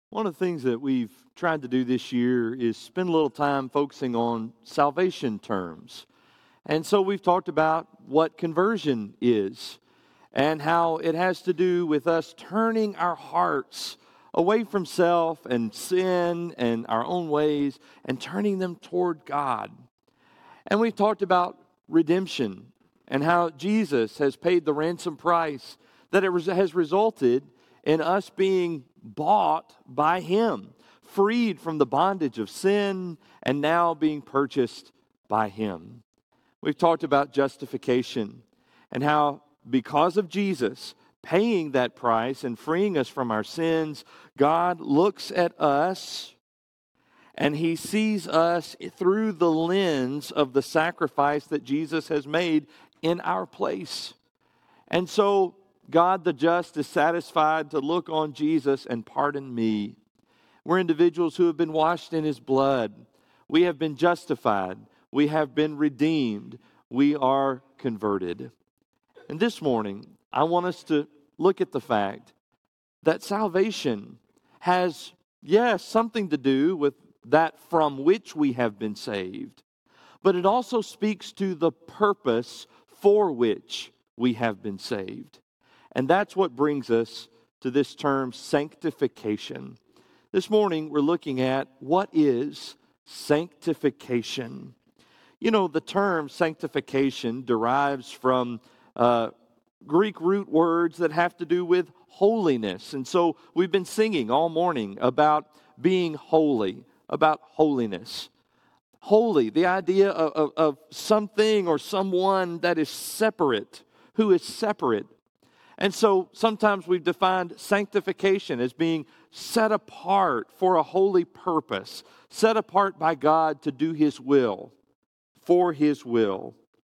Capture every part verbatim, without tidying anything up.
One of the things that we've tried to do this year is spend a little time focusing on salvation terms. And so we've talked about what conversion is and how it has to do with us turning our hearts away from self and sin and our own ways and turning them toward God. And we've talked about redemption and how Jesus has paid the ransom price, that it has resulted in us being bought by Him, freed from the bondage of sin, and now being purchased by Him. We've talked about justification and how because of Jesus paying that price and freeing us from our sins, God looks at us and He sees us through the lens of the sacrifice that Jesus has made in our place. And so God the just is satisfied to look on Jesus and pardon me. We're individuals who have been washed in His blood. We have been justified. We have been redeemed. We are converted. And this morning, I want us to look at the fact that salvation has, yes, something to do with that from which we have been saved, but it also speaks to the purpose for which we have been saved. And that's what brings us to this term sanctification. This morning, we're looking at what is sanctification. You know, the term sanctification derives from uh, Greek root words that have to do with holiness. And so we've been singing all morning about being holy, about holiness. Holy, the idea of, of, of something or someone that is separate, who is separate. And so sometimes we've defined sanctification as being set apart for a holy purpose, set apart by God to do His will, for His will.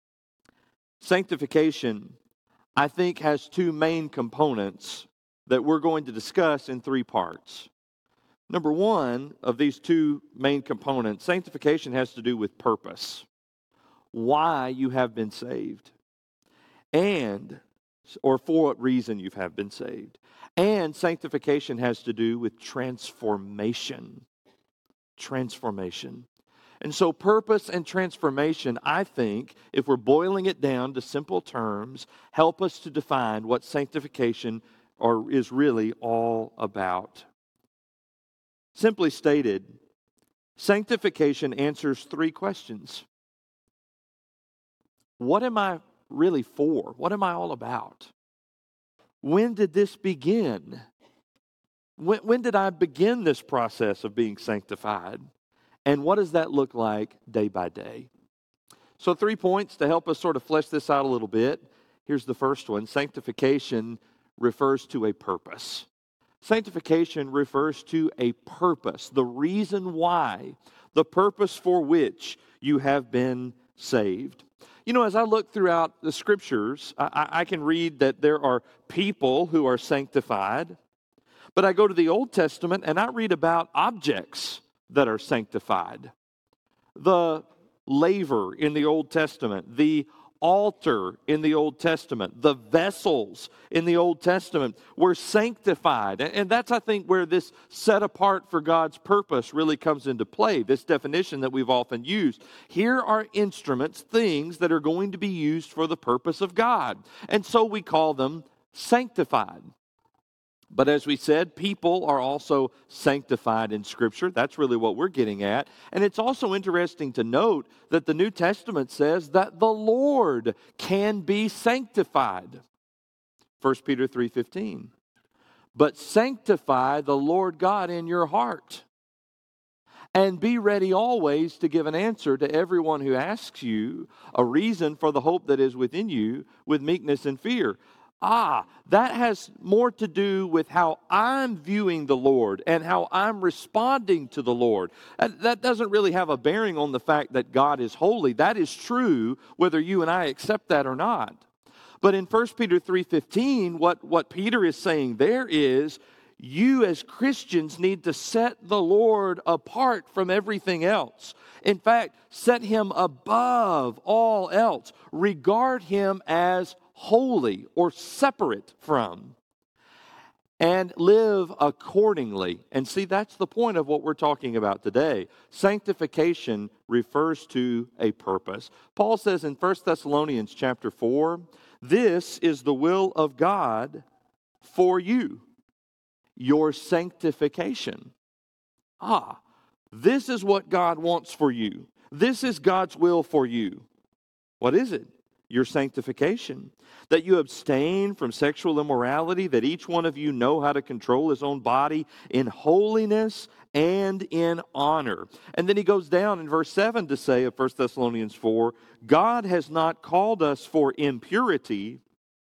Sanctification, I think, has two main components that we're going to discuss in three parts. Number one of these two main components, sanctification has to do with purpose, why you have been saved, and or for what reason you have been saved. And sanctification has to do with transformation. Transformation. And so purpose and transformation, I think, if we're boiling it down to simple terms, help us to define what sanctification or is really all about. Simply stated, sanctification answers three questions. What am I really for? What am I all about? When did this begin? When, when did I begin this process of being sanctified? And what does that look like day by day? So three points to help us sort of flesh this out a little bit. Here's the first one. Sanctification refers to a purpose. Sanctification refers to a purpose, the reason why, the purpose for which you have been saved. You know, as I look throughout the Scriptures, I, I can read that there are people who are sanctified, but I go to the Old Testament and I read about objects that are sanctified. The laver in the Old Testament, the altar in the Old Testament, the vessels in the Old Testament were sanctified. And that's, I think, where this set apart for God's purpose really comes into play, this definition that we've often used. Here are instruments, things that are going to be used for the purpose of God. And so we call them sanctified. But as we said, people are also sanctified in Scripture. That's really what we're getting at. And it's also interesting to note that the New Testament says that the Lord can be sanctified. First Peter three fifteen. But sanctify the Lord God in your heart, and be ready always to give an answer to everyone who asks you a reason for the hope that is within you with meekness and fear. Ah, that has more to do with how I'm viewing the Lord and how I'm responding to the Lord. That, that doesn't really have a bearing on the fact that God is holy. That is true whether you and I accept that or not. But in First Peter three fifteen, what, what Peter is saying there is, you as Christians need to set the Lord apart from everything else. In fact, set Him above all else. Regard Him as holy or separate from. and live accordingly. And see, that's the point of what we're talking about today. Sanctification refers to a purpose. Paul says in First Thessalonians chapter four, this is the will of God for you, your sanctification. Ah, this is what God wants for you. This is God's will for you. What is it? Your sanctification. That you abstain from sexual immorality, that each one of you know how to control his own body in holiness and in honor. And then he goes down in verse seven to say of First Thessalonians four, God has not called us for impurity,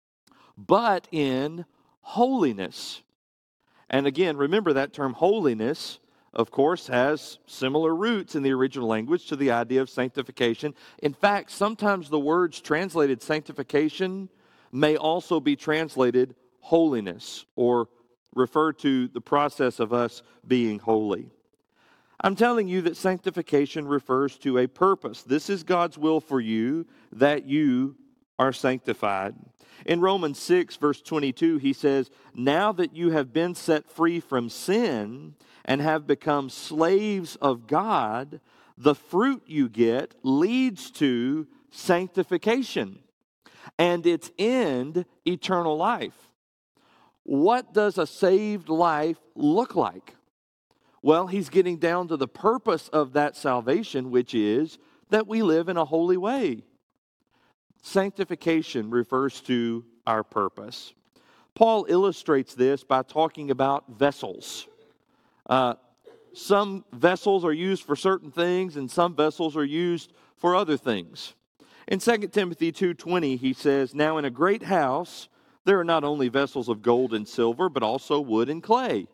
but in holiness. And again, remember that term holiness, of course, has similar roots in the original language to the idea of sanctification. In fact, sometimes the words translated sanctification may also be translated holiness or refer to the process of us being holy. I'm telling you that sanctification refers to a purpose. This is God's will for you, that you are sanctified. In Romans six, verse twenty-two, he says, now that you have been set free from sin and have become slaves of God, the fruit you get leads to sanctification, and its end, eternal life. What does a saved life look like? Well, he's getting down to the purpose of that salvation, which is that we live in a holy way. Sanctification refers to our purpose. Paul illustrates this by talking about vessels. Uh, some vessels are used for certain things, and some vessels are used for other things. In Second Timothy two twenty, he says, now in a great house there are not only vessels of gold and silver, but also wood and clay,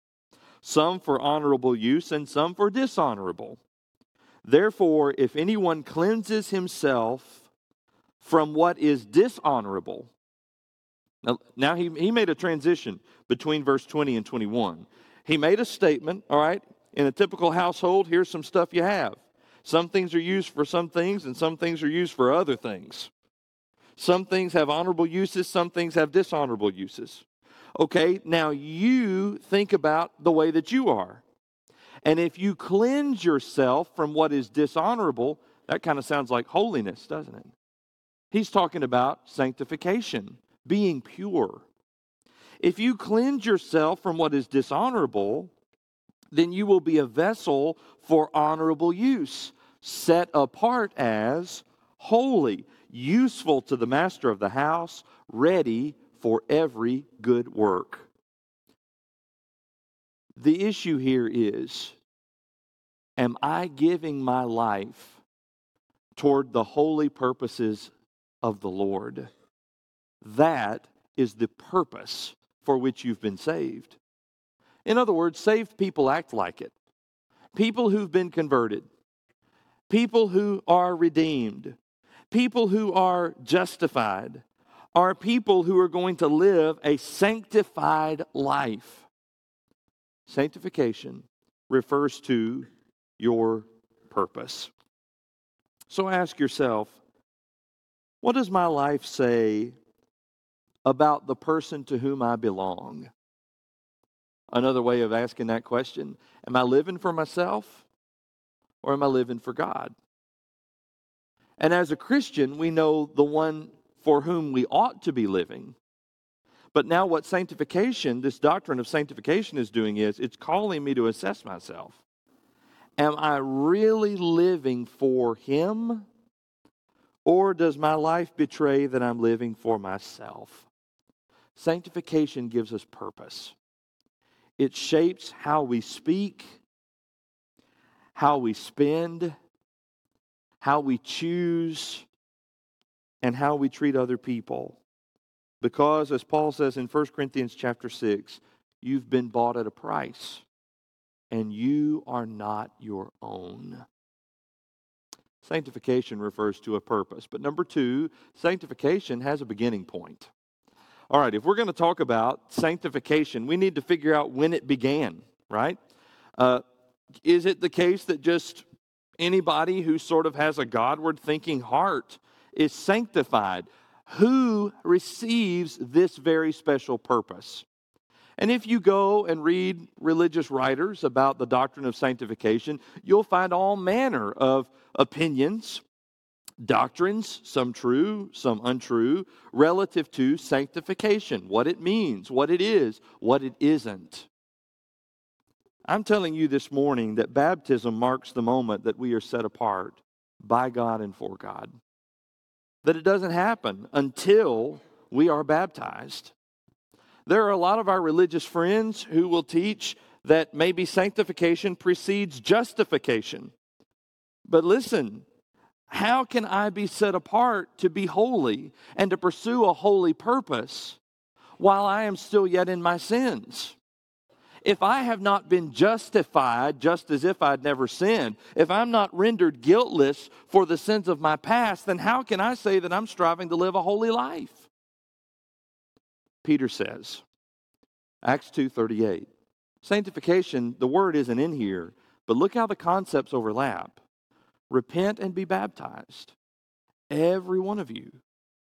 some for honorable use and some for dishonorable. Therefore, if anyone cleanses himself from what is dishonorable. Now, now he, he made a transition between verse twenty and twenty-one. He made a statement, all right, in a typical household, here's some stuff you have. Some things are used for some things, and some things are used for other things. Some things have honorable uses, some things have dishonorable uses. Okay, now you think about the way that you are. And if you cleanse yourself from what is dishonorable, that kind of sounds like holiness, doesn't it? He's talking about sanctification, being pure. If you cleanse yourself from what is dishonorable, then you will be a vessel for honorable use, set apart as holy, useful to the master of the house, ready for every good work. The issue here is, am I giving my life toward the holy purposes of the Lord? That is the purpose for which you've been saved. In other words, saved people act like it. People who've been converted, people who are redeemed, people who are justified, are people who are going to live a sanctified life. Sanctification refers to your purpose. So ask yourself, what does my life say about the person to whom I belong? Another way of asking that question, am I living for myself or am I living for God? And as a Christian, we know the one for whom we ought to be living. But now what sanctification, this doctrine of sanctification is doing is, it's calling me to assess myself. Am I really living for Him? Or does my life betray that I'm living for myself? Sanctification gives us purpose. It shapes how we speak, how we spend, how we choose, and how we treat other people. Because, as Paul says in First Corinthians chapter six, you've been bought at a price, and you are not your own. Sanctification refers to a purpose. But number two, sanctification has a beginning point. All right, if we're going to talk about sanctification, we need to figure out when it began, right? Uh, is it the case that just anybody who sort of has a Godward thinking heart is sanctified? Who receives this very special purpose? And if you go and read religious writers about the doctrine of sanctification, you'll find all manner of opinions, doctrines, some true, some untrue, relative to sanctification, what it means, what it is, what it isn't. I'm telling you this morning that baptism marks the moment that we are set apart by God and for God. That it doesn't happen until we are baptized. There are a lot of our religious friends who will teach that maybe sanctification precedes justification. But listen, how can I be set apart to be holy and to pursue a holy purpose while I am still yet in my sins? If I have not been justified just as if I'd never sinned, if I'm not rendered guiltless for the sins of my past, then how can I say that I'm striving to live a holy life? Peter says, Acts two thirty-eight, sanctification, the word isn't in here, but look how the concepts overlap. Repent and be baptized, every one of you,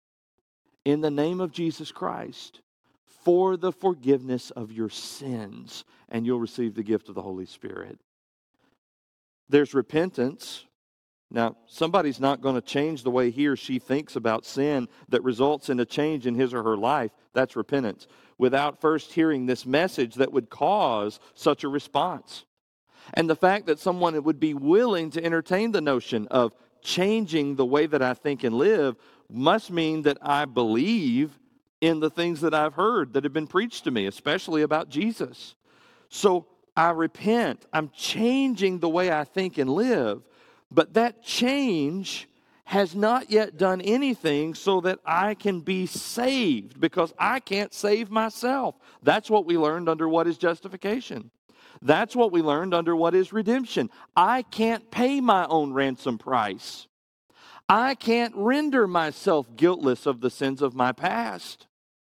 in the name of Jesus Christ, for the forgiveness of your sins, and you'll receive the gift of the Holy Spirit. There's repentance. Now, somebody's not going to change the way he or she thinks about sin that results in a change in his or her life. That's repentance, without first hearing this message that would cause such a response. And the fact that someone would be willing to entertain the notion of changing the way that I think and live must mean that I believe in the things that I've heard that have been preached to me, especially about Jesus. So I repent. I'm changing the way I think and live. But that change has not yet done anything so that I can be saved, because I can't save myself. That's what we learned under what is justification. That's what we learned under what is redemption. I can't pay my own ransom price. I can't render myself guiltless of the sins of my past.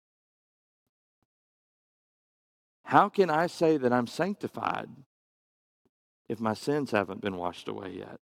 How can I say that I'm sanctified if my sins haven't been washed away yet?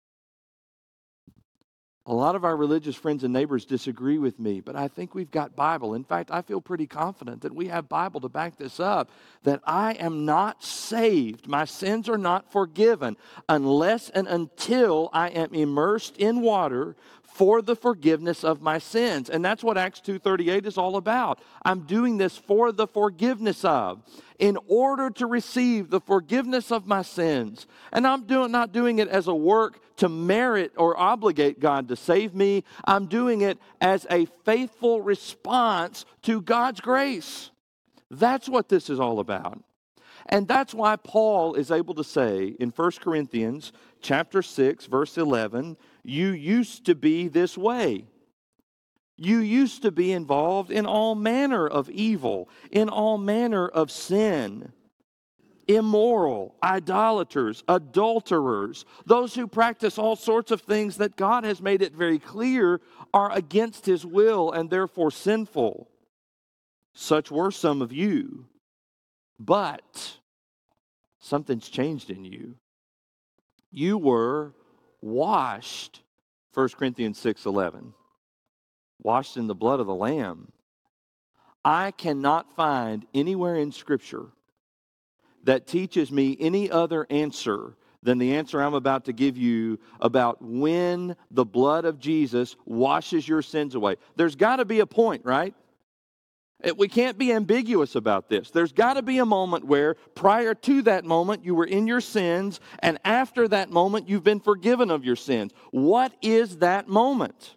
A lot of our religious friends and neighbors disagree with me, but I think we've got Bible. In fact, I feel pretty confident that we have Bible to back this up, that I am not saved. My sins are not forgiven unless and until I am immersed in water for the forgiveness of my sins. And that's what Acts two thirty-eight is all about. I'm doing this for the forgiveness of, in order to receive the forgiveness of my sins. And I'm doing, not doing it as a work to merit or obligate God to save me. I'm doing it as a faithful response to God's grace. That's what this is all about. And that's why Paul is able to say in First Corinthians chapter six, verse eleven, you used to be this way. You used to be involved in all manner of evil, in all manner of sin, immoral, idolaters, adulterers, those who practice all sorts of things that God has made it very clear are against His will and therefore sinful. Such were some of you, but something's changed in you. You were washed, First Corinthians six eleven. Washed in the blood of the Lamb. I cannot find anywhere in Scripture that teaches me any other answer than the answer I'm about to give you about when the blood of Jesus washes your sins away. There's got to be a point, right? We can't be ambiguous about this. There's got to be a moment where prior to that moment you were in your sins, and after that moment you've been forgiven of your sins. What is that moment?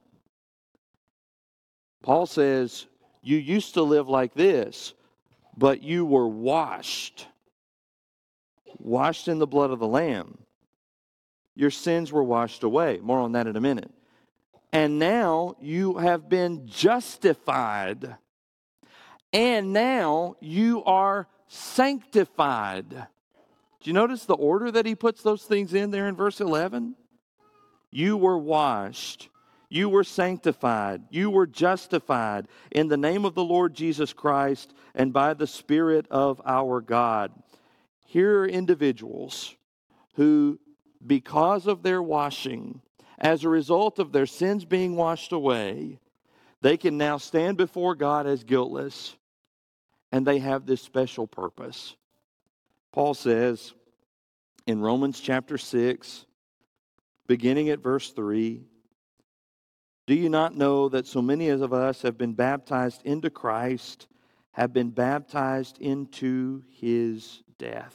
Paul says, you used to live like this, but you were washed. Washed in the blood of the Lamb. Your sins were washed away. More on that in a minute. And now you have been justified. And now you are sanctified. Do you notice the order that he puts those things in there in verse eleven? You were washed. You were sanctified. You were justified in the name of the Lord Jesus Christ and by the Spirit of our God. Here are individuals who, because of their washing, as a result of their sins being washed away, they can now stand before God as guiltless. and they have this special purpose. Paul says in Romans chapter six, beginning at verse three, do you not know that so many of us have been baptized into Christ, have been baptized into his death?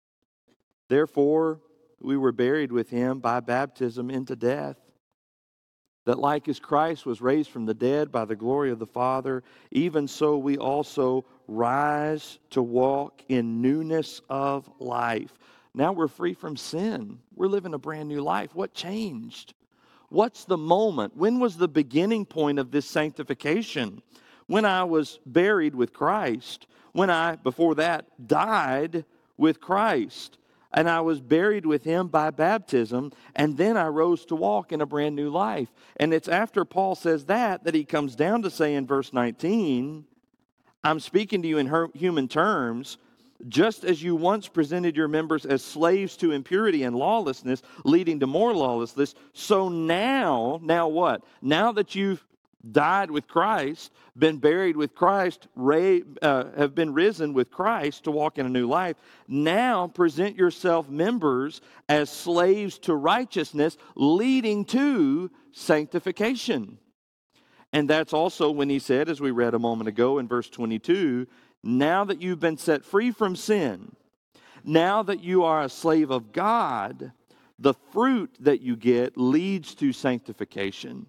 Therefore, we were buried with him by baptism into death, that like as Christ was raised from the dead by the glory of the Father, even so we also rise to walk in newness of life. Now we're free from sin. We're living a brand new life. What changed? What's the moment? When was the beginning point of this sanctification? When I was buried with Christ. When I, before that, died with Christ. And I was buried with him by baptism. And then I rose to walk in a brand new life. And it's after Paul says that, that he comes down to say in verse nineteen, I'm speaking to you in her, human terms, just as you once presented your members as slaves to impurity and lawlessness, leading to more lawlessness, so now, now what? Now that you've died with Christ, been buried with Christ, ra- uh, have been risen with Christ to walk in a new life, now present yourself members as slaves to righteousness, leading to sanctification. And that's also when he said, as we read a moment ago in verse twenty-two, now that you've been set free from sin, now that you are a slave of God, the fruit that you get leads to sanctification.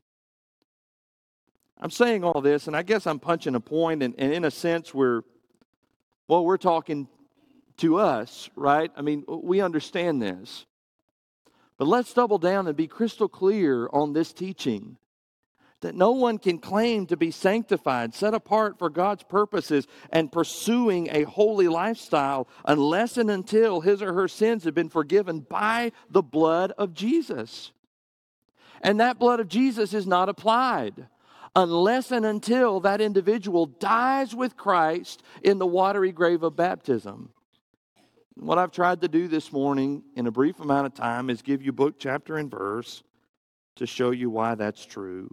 I'm saying all this, and I guess I'm punching a point, and, and in a sense, we're, well, we're talking to us, right? I mean, we understand this. But let's double down and be crystal clear on this teaching. That no one can claim to be sanctified, set apart for God's purposes, and pursuing a holy lifestyle unless and until his or her sins have been forgiven by the blood of Jesus. And that blood of Jesus is not applied unless and until that individual dies with Christ in the watery grave of baptism. What I've tried to do this morning in a brief amount of time is give you book, chapter, and verse to show you why that's true.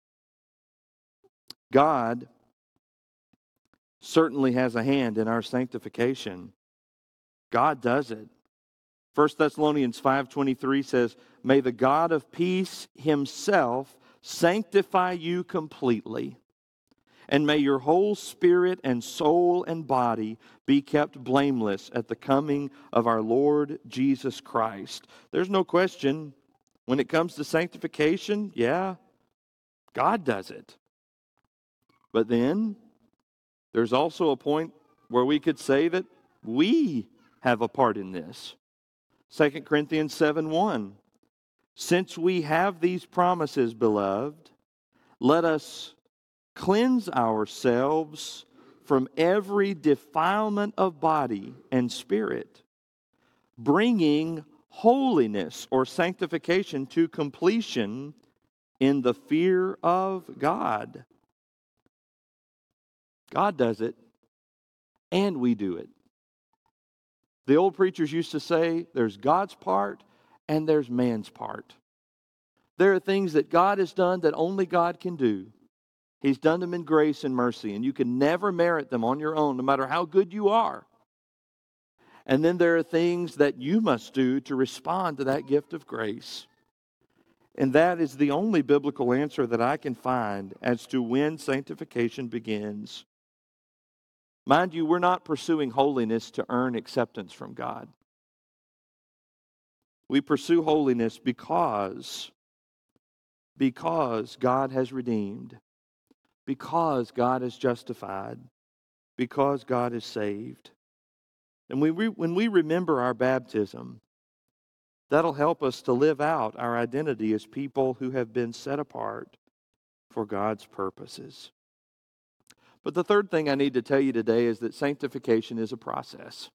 God certainly has a hand in our sanctification. God does it. First Thessalonians five twenty-three says, may the God of peace himself sanctify you completely, and may your whole spirit and soul and body be kept blameless at the coming of our Lord Jesus Christ. There's no question, when it comes to sanctification, yeah, God does it. But then, there's also a point where we could say that we have a part in this. Second Corinthians seven one. Since we have these promises, beloved, let us cleanse ourselves from every defilement of body and spirit, bringing holiness or sanctification to completion in the fear of God. God does it, and we do it. The old preachers used to say there's God's part and there's man's part. There are things that God has done that only God can do. He's done them in grace and mercy, and you can never merit them on your own, no matter how good you are. And then there are things that you must do to respond to that gift of grace. And that is the only biblical answer that I can find as to when sanctification begins. Mind you, we're not pursuing holiness to earn acceptance from God. We pursue holiness because, because God has redeemed, because God has justified, because God has saved. And we, when we remember our baptism, that'll help us to live out our identity as people who have been set apart for God's purposes. But the third thing I need to tell you today is that sanctification is a process.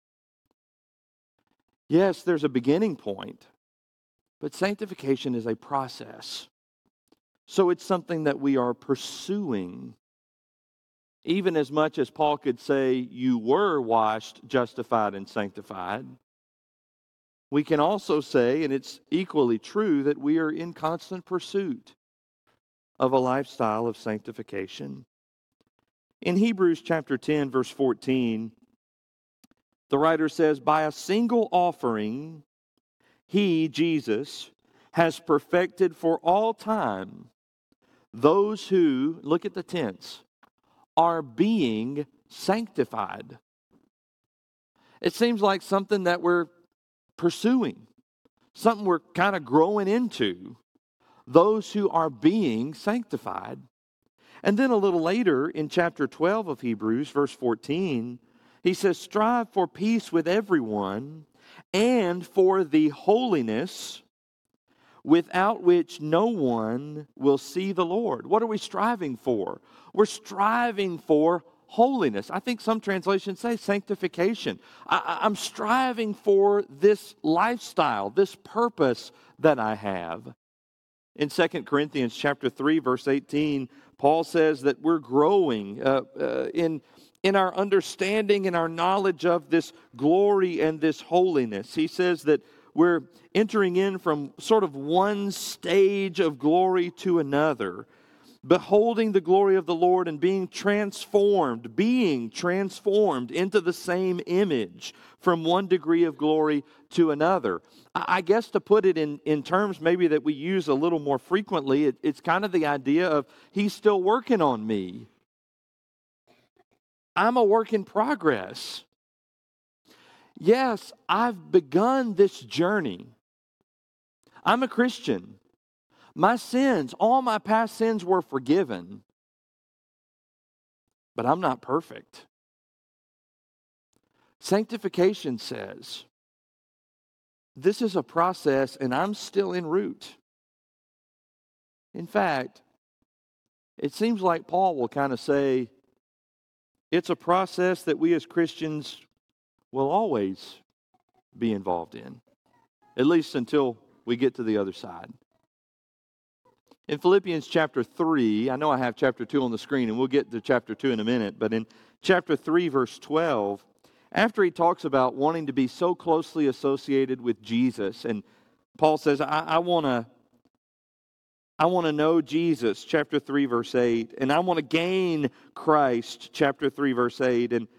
Yes, there's a beginning point, but sanctification is a process. So it's something that we are pursuing. Even as much as Paul could say, you were washed, justified, and sanctified, we can also say, and it's equally true, that we are in constant pursuit of a lifestyle of sanctification. In Hebrews chapter ten, verse fourteen, the writer says, by a single offering, he, Jesus, has perfected for all time those who, look at the tense, are being sanctified. It seems like something that we're pursuing, something we're kind of growing into, those who are being sanctified. And then a little later in chapter twelve of Hebrews, verse fourteen, he says, strive for peace with everyone and for the holiness without which no one will see the Lord. What are we striving for? We're striving for holiness. I think some translations say sanctification. I, I'm striving for this lifestyle, this purpose that I have. In Second Corinthians chapter three, verse eighteen, Paul says that we're growing uh, uh, in, in our understanding and our knowledge of this glory and this holiness. He says that we're entering in from sort of one stage of glory to another, beholding the glory of the Lord and being transformed, being transformed into the same image from one degree of glory to another. I guess to put it in, in terms maybe that we use a little more frequently, it, it's kind of the idea of He's still working on me. I'm a work in progress. Yes, I've begun this journey. I'm a Christian. My sins, all my past sins were forgiven. But I'm not perfect. Sanctification says, this is a process and I'm still en route. In fact, it seems like Paul will kind of say, it's a process that we as Christians will always be involved in, at least until we get to the other side. In Philippians chapter three, I know I have chapter two on the screen, and we'll get to chapter two in a minute, but in chapter three, verse twelve, after he talks about wanting to be so closely associated with Jesus, and Paul says, I, I want to I want to know Jesus, chapter three, verse eight, and I want to gain Christ, chapter three, verse eight, and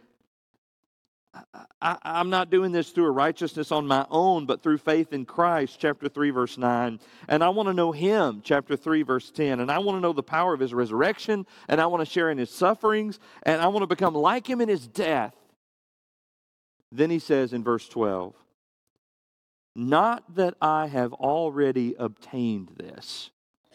I, I'm not doing this through a righteousness on my own, but through faith in Christ, chapter three, verse nine. And I want to know Him, chapter three, verse ten. And I want to know the power of His resurrection, and I want to share in His sufferings, and I want to become like Him in His death. Then he says in verse twelve, not that I have already obtained this,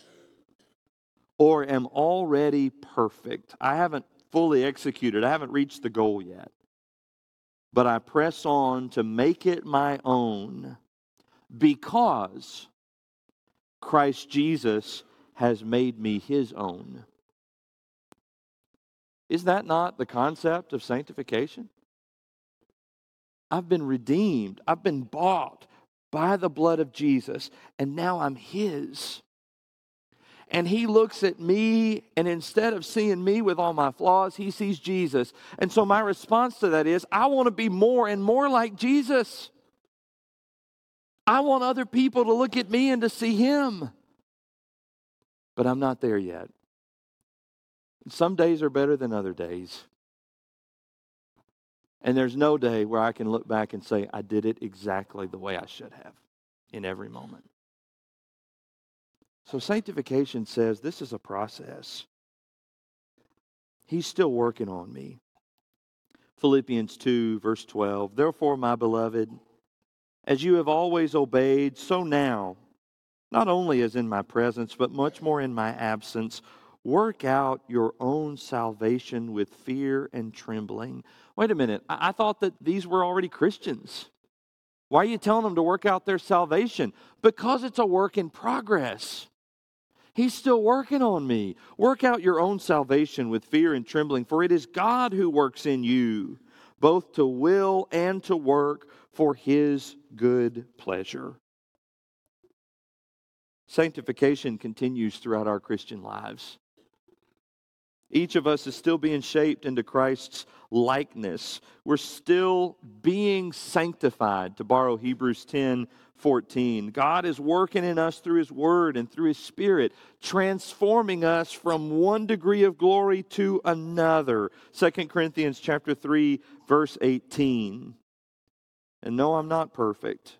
or am already perfect. I haven't fully executed. I haven't reached the goal yet. But I press on to make it my own because Christ Jesus has made me His own. Is that not the concept of sanctification? I've been redeemed. I've been bought by the blood of Jesus, and now I'm His. And He looks at me, and instead of seeing me with all my flaws, He sees Jesus. And so my response to that is, I want to be more and more like Jesus. I want other people to look at me and to see Him. But I'm not there yet. Some days are better than other days. And there's no day where I can look back and say, I did it exactly the way I should have in every moment. So sanctification says this is a process. He's still working on me. Philippians two, verse twelve, therefore, my beloved, as you have always obeyed, so now, not only as in my presence, but much more in my absence, work out your own salvation with fear and trembling. Wait a minute, I, I thought that these were already Christians. Why are you telling them to work out their salvation? Because it's a work in progress. He's still working on me. Work out your own salvation with fear and trembling, for it is God who works in you, both to will and to work for His good pleasure. Sanctification continues throughout our Christian lives. Each of us is still being shaped into Christ's likeness. We're still being sanctified, to borrow Hebrews ten fourteen. God is working in us through His Word and through His Spirit, transforming us from one degree of glory to another. Second Corinthians chapter three, verse eighteen. And no, I'm not perfect.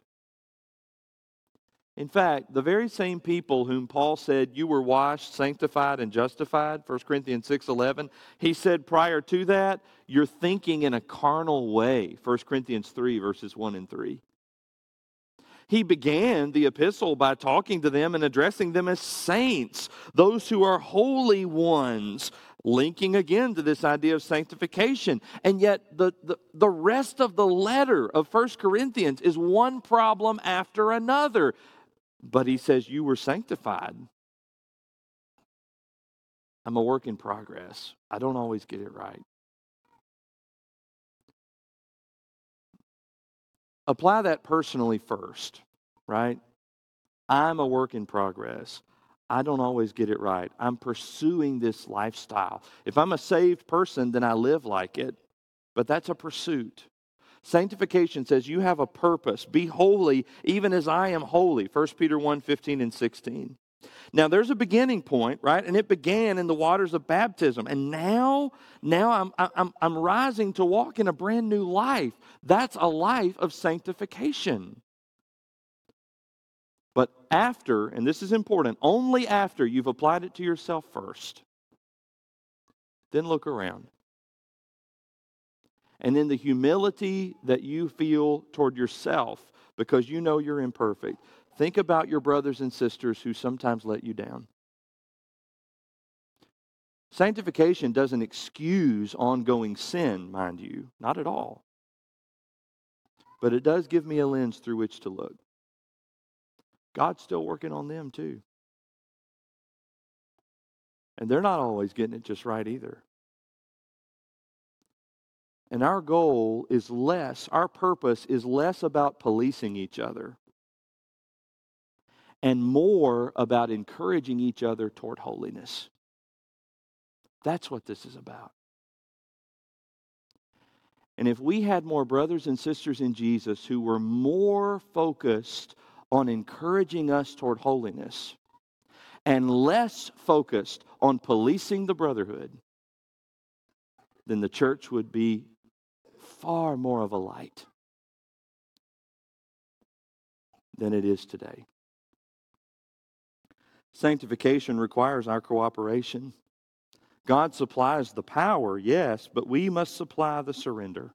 In fact, the very same people whom Paul said, you were washed, sanctified, and justified, First Corinthians six eleven, he said prior to that, you're thinking in a carnal way, First Corinthians three, verses one and three. He began the epistle by talking to them and addressing them as saints, those who are holy ones, linking again to this idea of sanctification. And yet the, the, the rest of the letter of First Corinthians is one problem after another. But he says, you were sanctified. I'm a work in progress. I don't always get it right. Apply that personally first, right? I'm a work in progress. I don't always get it right. I'm pursuing this lifestyle. If I'm a saved person, then I live like it. But that's a pursuit. Sanctification says you have a purpose. Be holy even as I am holy. First Peter one, fifteen and sixteen. Now there's a beginning point, right? And it began in the waters of baptism. And now, now I'm, I'm, I'm rising to walk in a brand new life. That's a life of sanctification. But after, and this is important, only after you've applied it to yourself first, then look around. And in the humility that you feel toward yourself, because you know you're imperfect, think about your brothers and sisters who sometimes let you down. Sanctification doesn't excuse ongoing sin, mind you, not at all. But it does give me a lens through which to look. God's still working on them too. And they're not always getting it just right either. And our goal is less, our purpose is less about policing each other and more about encouraging each other toward holiness. That's what this is about. And if we had more brothers and sisters in Jesus who were more focused on encouraging us toward holiness and less focused on policing the brotherhood, then the church would be far more of a light than it is today. Sanctification requires our cooperation. God supplies the power, yes, but we must supply the surrender.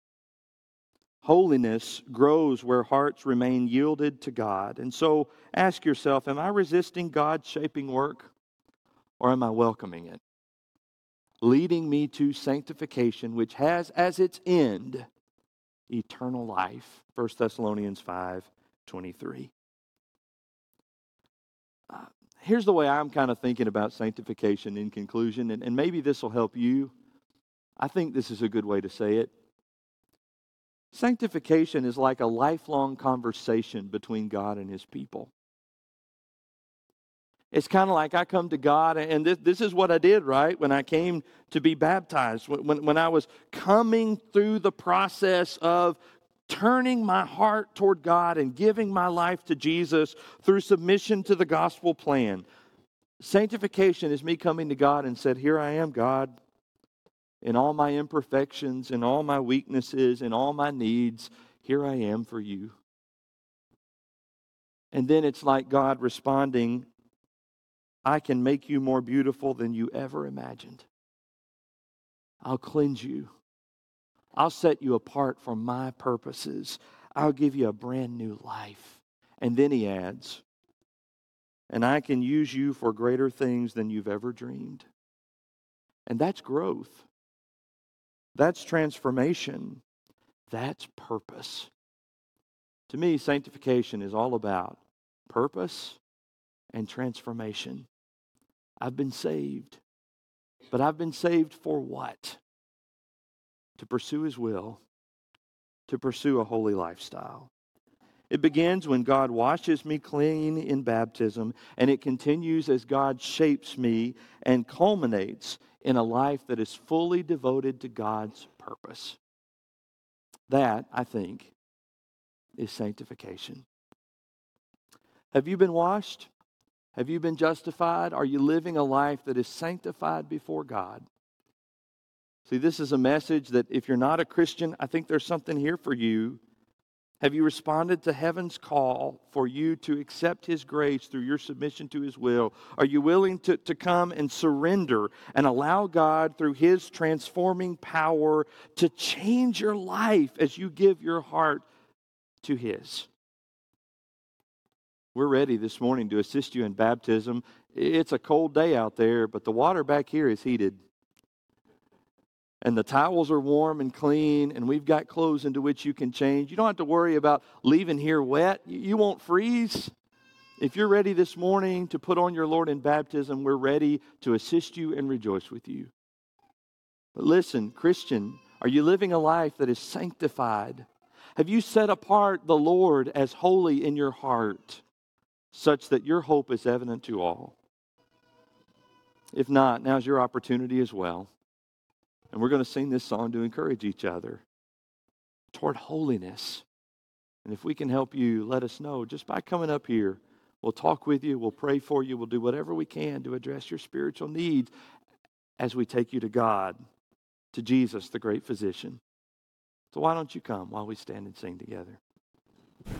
Holiness grows where hearts remain yielded to God. And so ask yourself, am I resisting God's shaping work, or am I welcoming it? Leading me to sanctification, which has as its end eternal life. First Thessalonians five twenty-three. Uh, here's the way I'm kind of thinking about sanctification in conclusion, and, and maybe this will help you. I think this is a good way to say it. Sanctification is like a lifelong conversation between God and His people. It's kind of like I come to God, and this, this is what I did, right, when I came to be baptized. When, when I was coming through the process of turning my heart toward God and giving my life to Jesus through submission to the gospel plan. Sanctification is me coming to God and said, here I am, God, in all my imperfections, in all my weaknesses, in all my needs, here I am for you. And then it's like God responding, I can make you more beautiful than you ever imagined. I'll cleanse you. I'll set you apart for my purposes. I'll give you a brand new life. And then He adds, and I can use you for greater things than you've ever dreamed. And that's growth. That's transformation. That's purpose. To me, sanctification is all about purpose and transformation. I've been saved. But I've been saved for what? To pursue His will. To pursue a holy lifestyle. It begins when God washes me clean in baptism, and it continues as God shapes me and culminates in a life that is fully devoted to God's purpose. That, I think, is sanctification. Have you been washed? Have you been justified? Are you living a life that is sanctified before God? See, this is a message that if you're not a Christian, I think there's something here for you. Have you responded to heaven's call for you to accept His grace through your submission to His will? Are you willing to, to come and surrender and allow God through His transforming power to change your life as you give your heart to His? We're ready this morning to assist you in baptism. It's a cold day out there, but the water back here is heated. And the towels are warm and clean, and we've got clothes into which you can change. You don't have to worry about leaving here wet. You won't freeze. If you're ready this morning to put on your Lord in baptism, we're ready to assist you and rejoice with you. But listen, Christian, are you living a life that is sanctified? Have you set apart the Lord as holy in your heart, such that your hope is evident to all? If not, now's your opportunity as well. And we're going to sing this song to encourage each other toward holiness. And if we can help you, let us know just by coming up here. We'll talk with you. We'll pray for you. We'll do whatever we can to address your spiritual needs as we take you to God, to Jesus, the great physician. So why don't you come while we stand and sing together?